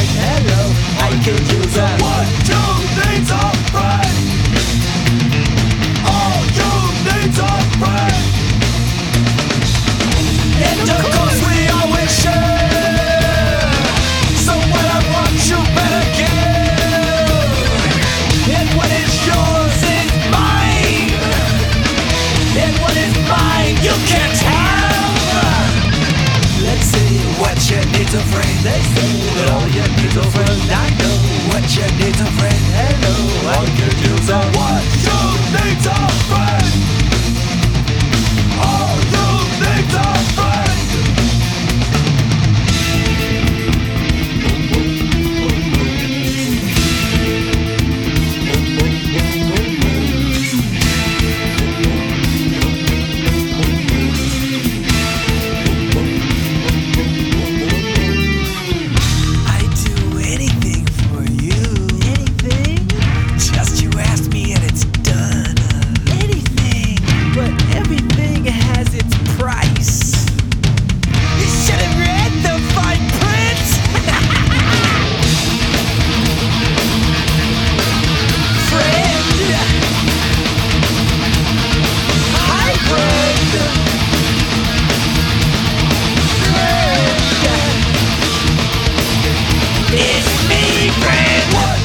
friend. Hello, I could use a What you need's a friend. All you need's a friend. And of course we always share. So what I want you better give. And what is yours is mine. And what is mine you can't have. Let's see what you need's a friend. They say that all you need's a friend. I know what you need's a friend. Hello, I could use a What you need's a friend. All you need's a friend. I'd do anything for you. Anything? Just you asked me and it's done. Anything, but everything has its price. You should have read the fine print. Friend. Hi, friend. Friend. It's me, friend. What